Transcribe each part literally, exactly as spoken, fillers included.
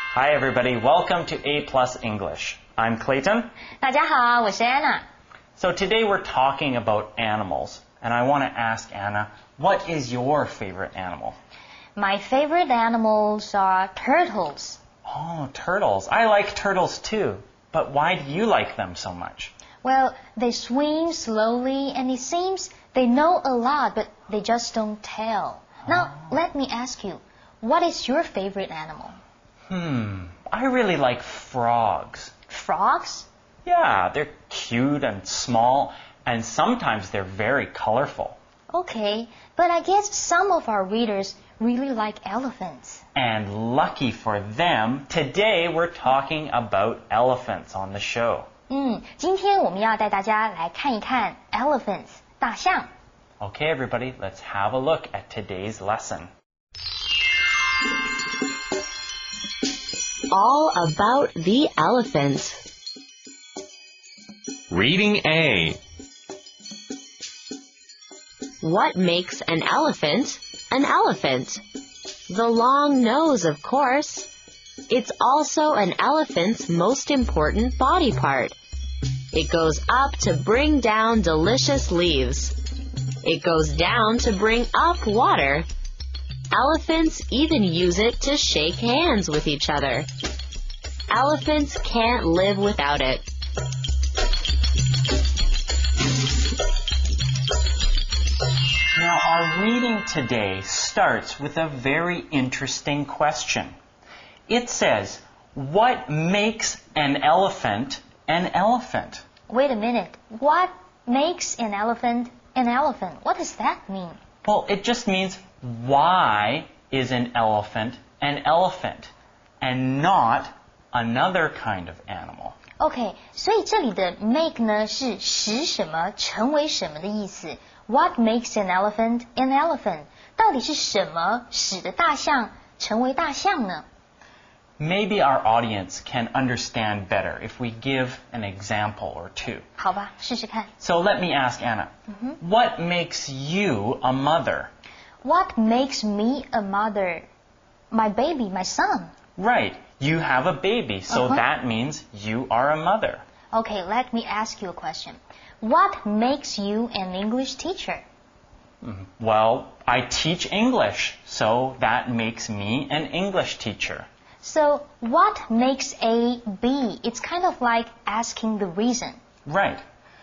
Hi everybody, welcome to A Plus English. I'm Clayton. 大家好，我是 Anna. So today we're talking about animals, and I want to ask Anna, what is your favorite animal? My favorite animals are turtles. Oh, turtles. I like turtles too. But why do you like them so much? Well, they swim slowly and it seems they know a lot, but they just don't tell. Now, Oh. let me ask you, what is your favorite animal? Hmm, I really like frogs. Frogs? Yeah, they're cute and small, and sometimes they're very colorful. Okay, but I guess some of our readers really like elephants. And lucky for them, today we're talking about elephants on the show. 嗯，今天我们要带大家来看一看 elephants 大象。 Okay, everybody, let's have a look at today's lesson. All about the elephant. Reading A. What makes an elephant an elephant? The long nose, of course. It's also an elephant's most important body part. It goes up to bring down delicious leaves. It goes down to bring up water. Elephants even use it to shake hands with each other. Elephants can't live without it. Now, our reading today starts with a very interesting question. It says, what makes an elephant an elephant? Wait a minute. What makes an elephant an elephant? What does that mean? Well, it just means why is an elephant an elephant and not another kind of animal? OK, 所以这里的 make 呢是使什么成为什么的意思。What makes an elephant an elephant? 到底是什么使得大象成为大象呢？ Maybe our audience can understand better if we give an example or two. 好吧，试试看。 So let me ask Anna, what makes you a mother? What makes me a mother? My baby, my son. Right, you have a baby, so Uh-huh. that means you are a mother. Okay, let me ask you a question. What makes you an English teacher? Well, I teach English, so that makes me an English teacher. So, what makes A B? It's kind of like asking the reason. Right.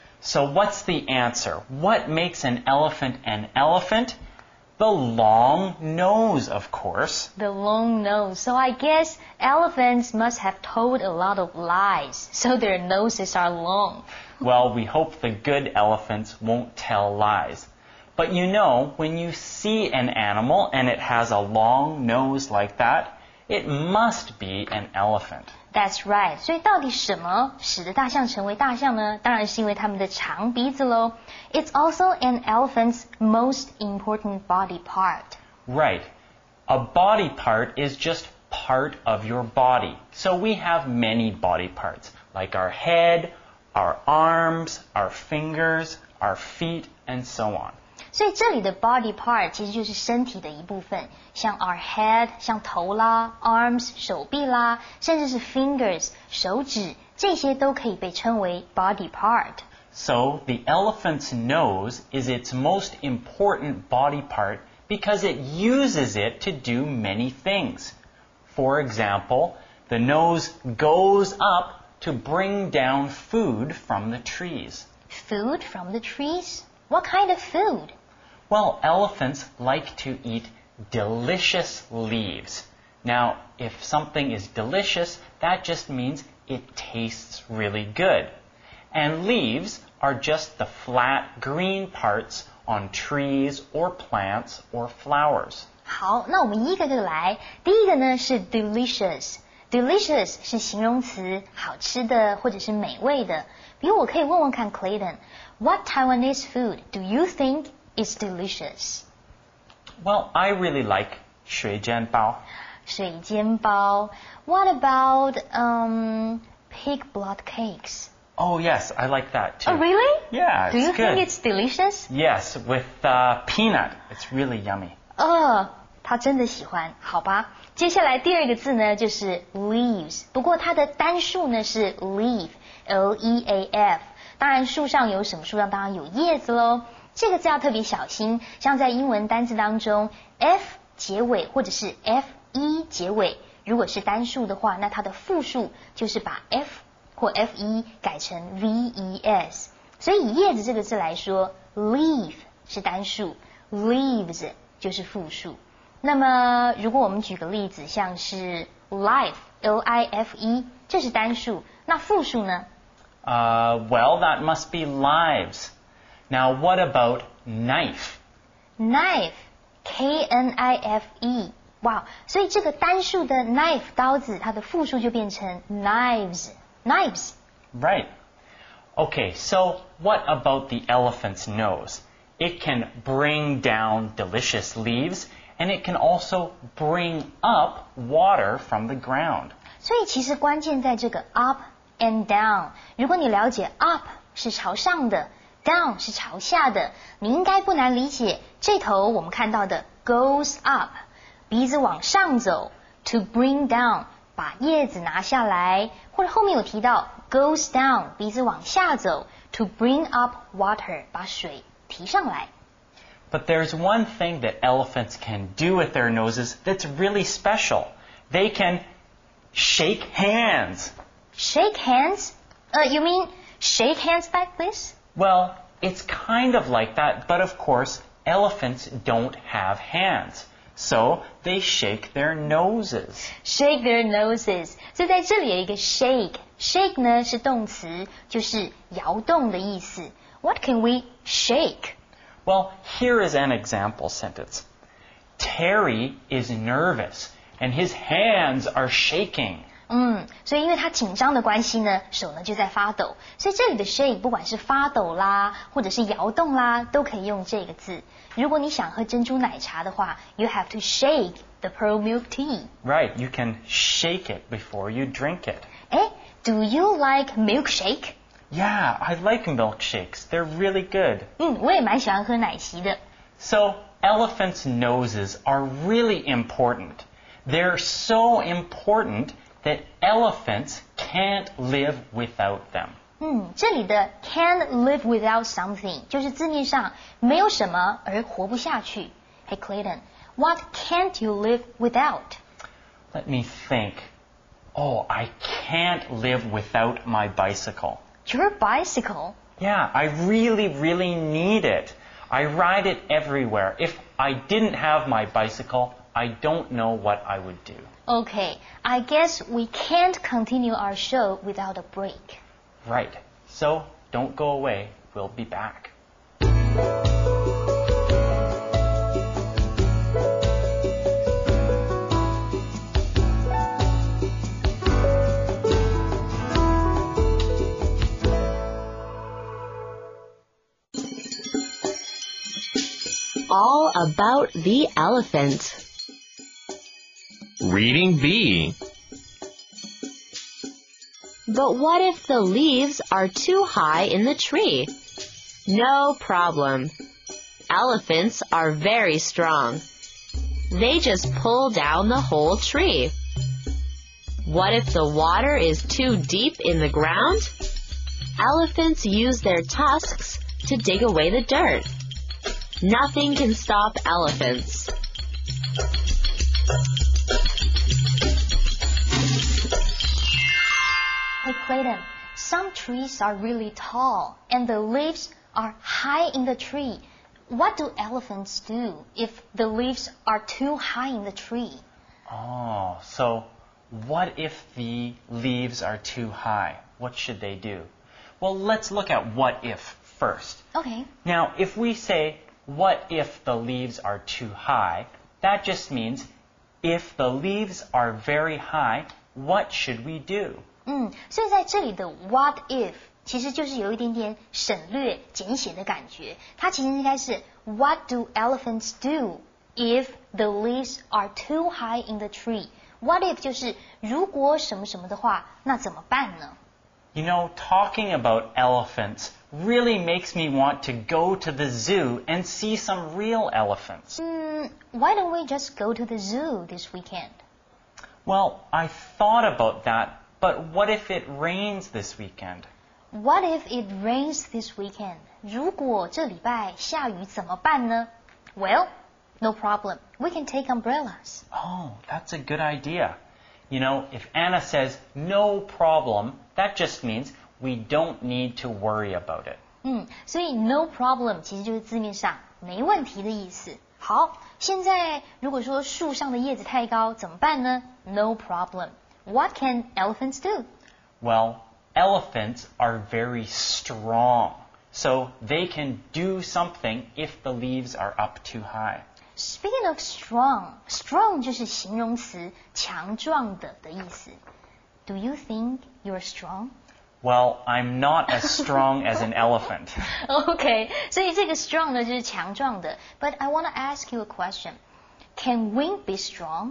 So what's the answer? What makes an elephant an elephant? The long nose, of course. The long nose. So I guess elephants must have told a lot of lies, so their noses are long. Well, we hope the good elephants won't tell lies. But you know, when you see an animal and it has a long nose like that, it must be an elephant. That's right. 所以到底什么使得大象成为大象呢？当然是因为它们的长鼻子喽。It's also an elephant's most important body part. Right. A body part is just part of your body. So we have many body parts, like our head, our arms, our fingers, our feet, and so on. 所以这里的 body part 其实就是身体的一部分，像 our head 像头啦 ，arms 手臂啦，甚至是 fingers 手指，这些都可以被称为 body part。 So the elephant's nose is its most important body part because it uses it to do many things. For example, the nose goes up to bring down food from the trees. Food from the trees? What kind of food? Well, elephants like to eat delicious leaves. Now, if something is delicious, that just means it tastes really good. And leaves are just the flat green parts on trees or plants or flowers. 好，那我们一个个来。第一个呢是 delicious。delicious 是形容词，好吃的或者是美味的。比如我可以问问看 Clayton，What Taiwanese food do you think is delicious? Well, I really like 水煎包. 水煎包。What about um, pig blood cakes? Oh, yes, I like that too. Oh, really? Yeah, it's Do you good. think it's delicious? Yes, with uh, peanut. It's really yummy. Uh, 他真的喜欢，好吧？接下来第二个字呢就是 leaves， 不过它的单数呢是 leaf，L E A F。当然树上有什么树上当然有叶子咯，这个字要特别小心，像在英文单字当中 F 结尾或者是 F E 结尾，如果是单数的话，那它的复数就是把 F 或 F E 改成 V E S。所以以叶子这个字来说 leaf 是单数， leaves 就是复数。那么如果我们举个例子，像是 life L I F E 这是单数，那复数呢？ Uh, well, that must be lives. Now, what about knife? Knife K N I F E 哇，所以这个单数的 knife 刀子，它的复数就变成 knives knives。 Right. Okay, so what about the elephant's nose? It can bring down delicious leaves, and it can also bring up water from the ground. 所以其实关键在这个 up and down。如果你了解 up 是朝上的， down 是朝下的，你应该不难理解这头我们看到的 goes up， 鼻子往上走 to bring down， 把叶子拿下来，或者后面有提到 goes down， 鼻子往下走 to bring up water， 把水提上来。 But there's one thing that elephants can do with their noses that's really special. They can shake hands. Shake hands? Uh, you mean shake hands like this? Well, it's kind of like that, but of course, elephants don't have hands. So they shake their noses. Shake their noses. 所以在这里有一个 shake. Shake 呢是动词，就是摇动的意思。What can we shake? Well, here is an example sentence. Terry is nervous, and his hands are shaking. 嗯，所以因为他紧张的关系呢，手呢就在发抖。所以这里的 shake 不管是发抖啦，或者是摇动啦，都可以用这个字。如果你想喝珍珠奶茶的话 ，you have to shake the pearl milk tea. Right, you can shake it before you drink it. 哎 ，Do you like milkshake? Yeah, I like milkshakes. They're really good. 嗯，我也蛮喜欢喝奶昔的。 So, elephants' noses are really important. They're so important that elephants can't live without them. 嗯，这里的 can't live without something 就是字面上没有什么而活不下去。Hey Clayton, what can't you live without? Let me think. Oh, I can't live without my bicycle. Your bicycle? Yeah, I really, really need it. I ride it everywhere. If I didn't have my bicycle, I don't know what I would do. Okay, I guess we can't continue our show without a break. Right. So, don't go away. We'll be back. All about the elephant. Reading B. But what if the leaves are too high in the tree? No problem. Elephants are very strong. They just pull down the whole tree. What if the water is too deep in the ground? Elephants use their tusks to dig away the dirt. Nothing can stop elephants. Hey Clayton, some trees are really tall and the leaves are high in the tree. What do elephants do if the leaves are too high in the tree? Oh, so what if the leaves are too high? What should they do? Well, let's look at what if first. Okay. Now, if we say, what if the leaves are too high? That just means, if the leaves are very high, what should we do? 嗯，所以在这里的 what if 其实就是有一点点省略简写的感觉，它其实应该是 What do elephants do if the leaves are too high in the tree? What if 就是如果什么什么的话，那怎么办呢？ You know, talking about elephants really makes me want to go to the zoo and see some real elephants. Mm, why don't we just go to the zoo this weekend? Well, I thought about that, but what if it rains this weekend? What if it rains this weekend? 如果这礼拜下雨怎么办呢？ Well, no problem. We can take umbrellas. Oh, that's a good idea. You know, if Anna says no problem, that just means we don't need to worry about it. 嗯，所以 no problem 其实就是字面上没问题的意思。好，现在如果说树上的叶子太高怎么办呢？ No problem. What can elephants do? Well, elephants are very strong, so they can do something if the leaves are up too high. Speaking of strong, strong 就是形容词，强壮的的意思。Do you think you're strong? Well, I'm not as strong as an elephant. Okay, 所以这个 strong 呢就是强壮的。But I want to ask you a question. Can wind be strong?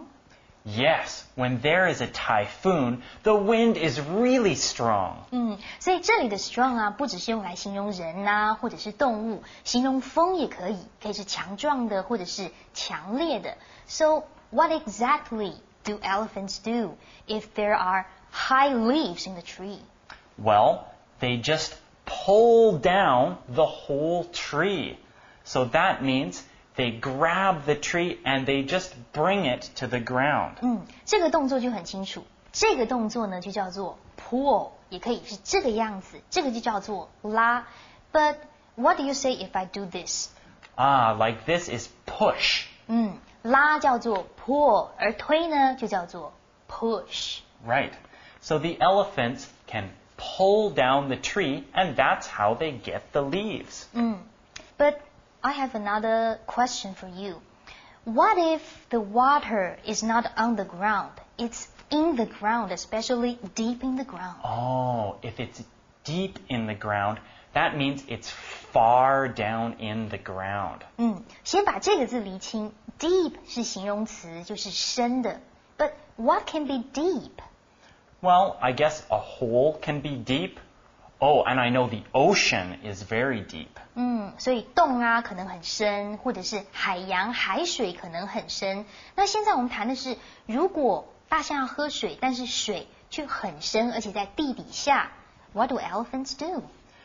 Yes, when there is a typhoon, the wind is really strong. 嗯，所以这里的 strong 啊，不只是用来形容人啊，或者是动物，形容风也可以，可以是强壮的，或者是强烈的。So, what exactly do elephants do if there are high leaves in the tree? Well, they just pull down the whole tree. So that means they grab the tree and they just bring it to the ground. 嗯，这个动作就很清楚。这个动作呢就叫做 pull， 也可以是这个样子，这个就叫做拉。But what do you say if I do this? Ah, like this is push. 嗯，拉叫做 pull， 而推呢就叫做 push。 Right. So the elephants can pull down the tree and that's how they get the leaves. 嗯 But I have another question for you. What if the water is not on the ground? It's in the ground, especially deep in the ground. Oh, if it's deep in the ground, that means it's far down in the ground. 嗯，先把这个字厘清。Deep 是形容词，就是深的。But what can be deep? Well, I guess a hole can be deep. Oh, and I know the ocean is very deep. 嗯，所以洞啊可能很深，或者是海洋海水可能很深。那现在我们谈的是，如果大象要喝水，但是水却很深，而且在地底下 ，What do elephants do?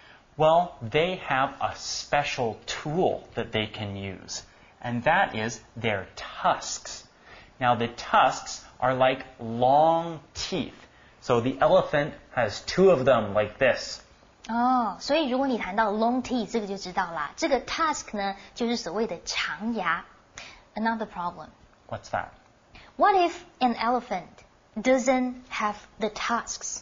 Well, they have a special tool that they can use, and that is their tusks. Now, the tusks are like long teeth. So the elephant has two of them like this. 哦，所以如果你谈到 long teeth， 这个就知道啦。这个 tusk 呢，就是所谓的长牙。Another problem. What's that? What if an elephant doesn't have the tusks?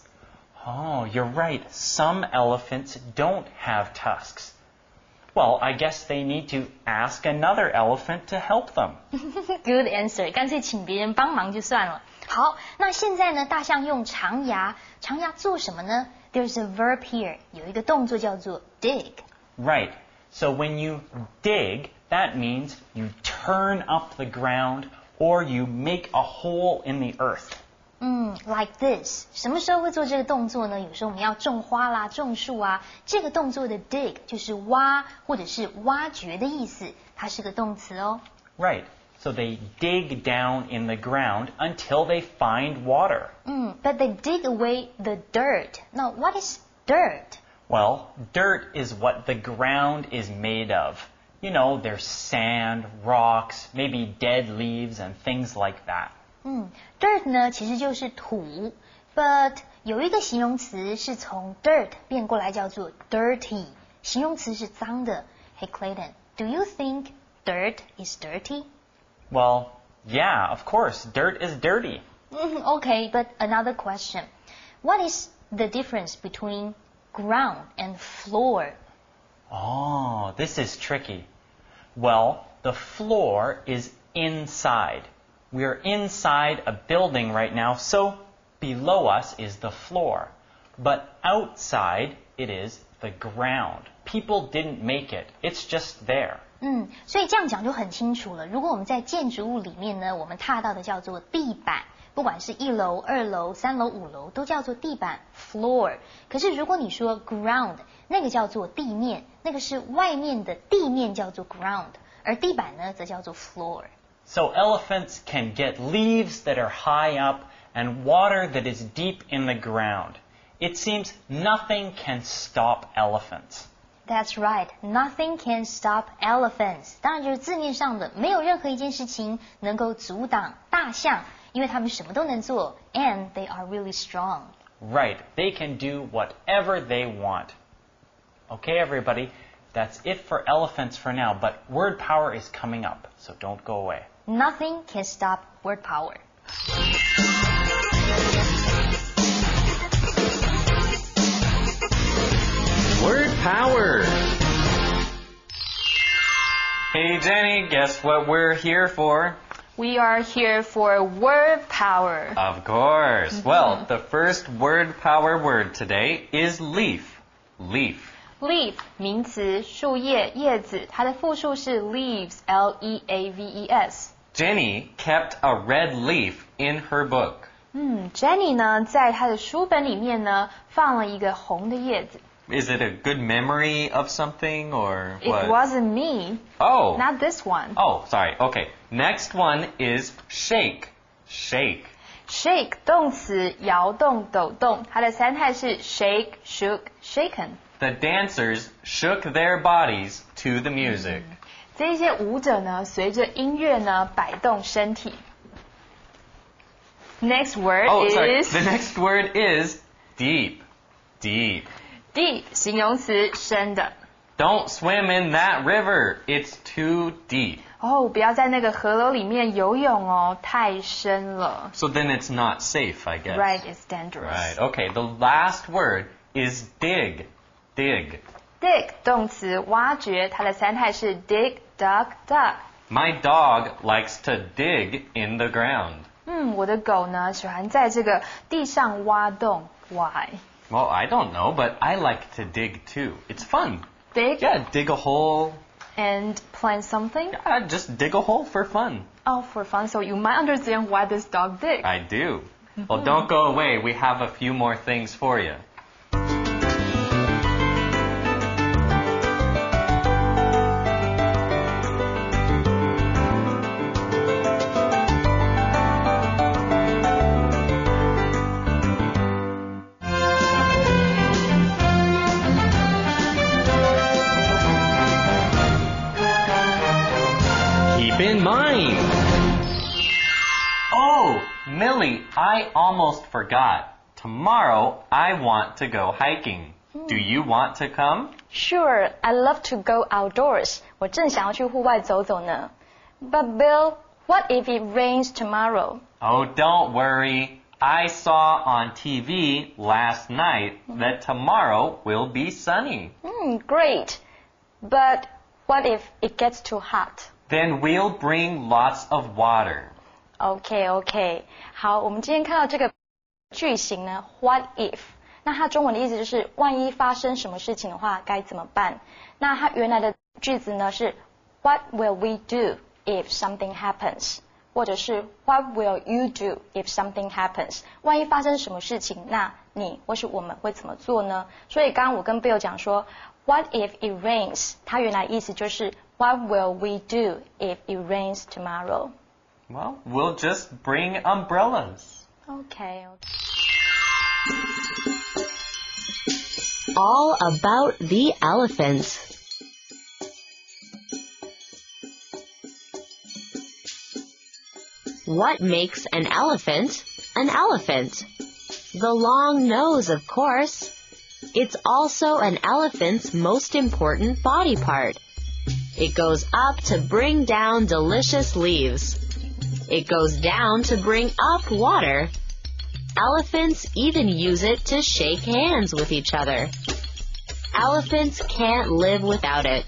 Oh, you're right. Some elephants don't have tusks. Well, I guess they need to ask another elephant to help them. Good answer. 干脆请别人帮忙就算了。好，那现在呢，大象用长牙，长牙做什么呢？ There's a verb here. 有一个动作叫做 dig. Right. So when you dig, that means you turn up the ground or you make a hole in the earth. 嗯 like this. 什么时候会做这个动作呢？有时候我们要种花啦、种树啊，这个动作的 dig 就是挖或者是挖掘的意思，它是个动词哦。 Right. So they dig down in the ground until they find water. 嗯 but they dig away the dirt. Now, what is dirt? Well, dirt is what the ground is made of. You know, there's sand, rocks, maybe dead leaves and things like that. 嗯 dirt 呢其实就是土 but 有一个形容词是从 dirt 变过来叫做 dirty. 形容词是脏的。Hey Clayton, do you think dirt is dirty? Well, yeah, of course, dirt is dirty. Okay, but another question. What is the difference between ground and floor? Oh, this is tricky. Well, the floor is inside. We're inside a building right now, so below us is the floor. But outside, it is the ground. People didn't make it. It's just there. 嗯，所以这样讲就很清楚了。如果我们在建筑物里面呢，我们踏到的叫做地板，不不管是一楼、二楼、三楼、五楼，都叫做地板 floor。可是如果你说 ground， 那个叫做地面，那个是外面的地面叫做 ground， 而地板呢则叫做 floor。 So elephants can get leaves that are high up and water that is deep in the ground. It seems nothing can stop elephants. That's right. Nothing can stop elephants. 当然就是字面上的，没有任何一件事情能够阻挡大象，因为它们什么都能做 ，and they are really strong. Right. They can do whatever they want. Okay, everybody. That's it for elephants for now, but word power is coming up, so don't go away. Nothing can stop word power. Word power! Hey Jenny, guess what we're here for? We are here for word power. Of course. Mm-hmm. Well, the first word power word today is leaf. Leaf. Leaf 名词，树叶、叶子，它的复数是 leaves, L E A V E S. Jenny kept a red leaf in her book. 嗯 Jenny 呢，在她的书本里面呢，放了一个红的叶子。 Is it a good memory of something or what? It wasn't me. Oh. Not this one. Oh, sorry. Okay. Next one is shake. Shake. Shake 动词，摇动、抖动，它的三态是 shake, shook, shaken. The dancers shook their bodies to the music. 这些舞者呢，随着音乐呢，摆动身体。Next word oh, is... sorry. The next word is deep. Deep. Deep 形容词，深的。 Don't swim in that river. It's too deep. 哦，不要在那个河流里面游泳哦，太深了。 So then it's not safe, I guess. Right, it's dangerous. Right. Okay. The last word is dig. Dig. Dig 动词，挖掘，它的三态是 dig, dug, dug. My dog likes to dig in the ground. 嗯，我的狗呢，喜欢在这个地上挖洞。Why? Well, I don't know, but I like to dig too. It's fun. Dig? Yeah, dig a hole. And plant something? Yeah, just dig a hole for fun. Oh, for fun. So you might understand why this dog digs. I do. Well, don't go away. We have a few more things for you. In mind. Oh, Millie, I almost forgot. Tomorrow I want to go hiking. Do you want to come? Sure, I love to go outdoors. 我正想要去户外走走呢。But Bill, what if it rains tomorrow? Oh, don't worry. I saw on T V last night that tomorrow will be sunny. Hmm, great. But what if it gets too hot? Then we'll bring lots of water. OK OK， 好，我们今天看到这个句型呢 ，What if？ 那它中文的意思就是万一发生什么事情的话该怎么办？那它原来的句子呢是 What will we do if something happens？ 或者是 What will you do if something happens？ 万一发生什么事情，那你或是我们会怎么做呢？所以刚刚我跟 Bill 讲说 What if it rains？ 它原来意思就是 What will we do if it rains tomorrow? Well, we'll just bring umbrellas. Okay, okay. All about the elephants. What makes an elephant an elephant? The long nose, of course. It's also an elephant's most important body part. It goes up to bring down delicious leaves. It goes down to bring up water. Elephants even use it to shake hands with each other. Elephants can't live without it.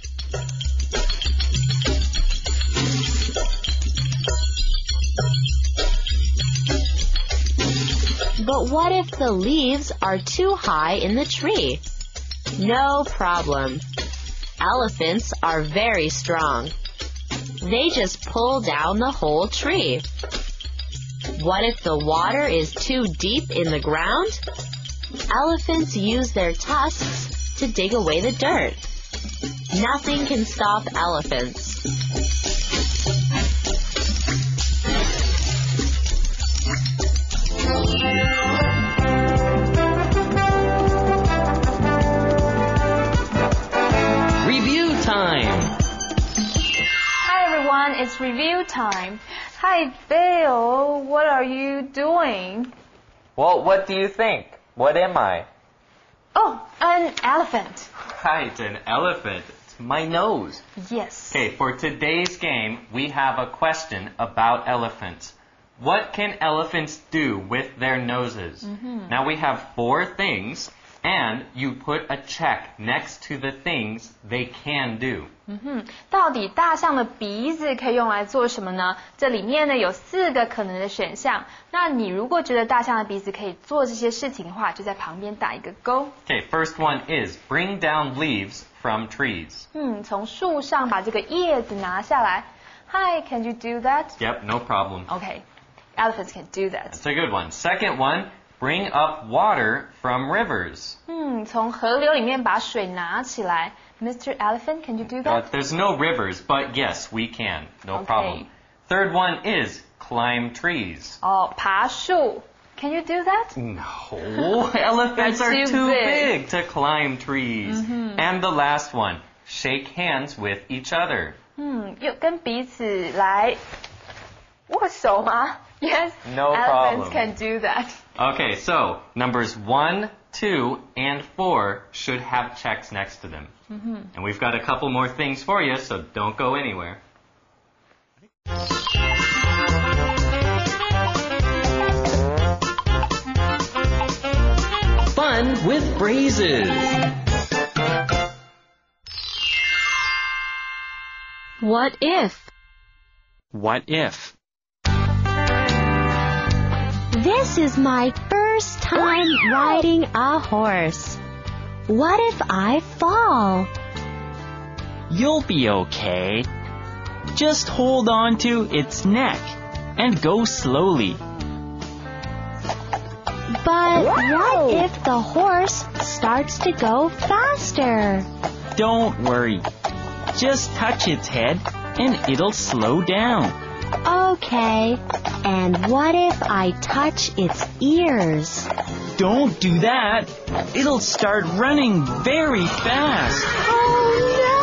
But what if the leaves are too high in the tree? No problem. Elephants are very strong. They just pull down the whole tree. What if the water is too deep in the ground? Elephants use their tusks to dig away the dirt. Nothing can stop elephants. Review time! Hi everyone, it's review time. Hi Bill, what are you doing? Well, what do you think? What am I? Oh, an elephant. Right, an elephant. It's my nose. Yes. Okay, for today's game, we have a question about elephants. What can elephants do with their noses? Mm-hmm. Now we have four things, and you put a check next to the things they can do. 嗯哼，到底大象的鼻子可以用来做什么呢？这里面呢有四个可能的选项。那你如果觉得大象的鼻子可以做这些事情的话，就在旁边打一个勾。 Okay, first one is bring down leaves from trees. 嗯，从树上把这个叶子拿下来。Hi, can you do that? Yep, no problem. Okay, elephants can do that. That's a good one. Second one, bring up water from rivers. 嗯，从河流里面把水拿起来。Mister Elephant, can you do that? Uh, there's no rivers, but yes, we can. No Okay. problem. Third one is climb trees. 哦，爬树。Can you do that? No, elephants They're are too too big. big to climb trees. Mm-hmm. And the last one, shake hands with each other. 嗯，又跟彼此来握手吗？ Yes, No elephants problem. can do that. Okay, so numbers one, two, and four should have checks next to them. Mm-hmm. And we've got a couple more things for you, so don't go anywhere. Fun with phrases. What if? What if? This is my first time riding a horse. What if I fall? You'll be okay. Just hold on to its neck and go slowly. But what if the horse starts to go faster? Don't worry. Just touch its head and it'll slow down. Okay. And what if I touch its ears? Don't do that. It'll start running very fast. Oh no!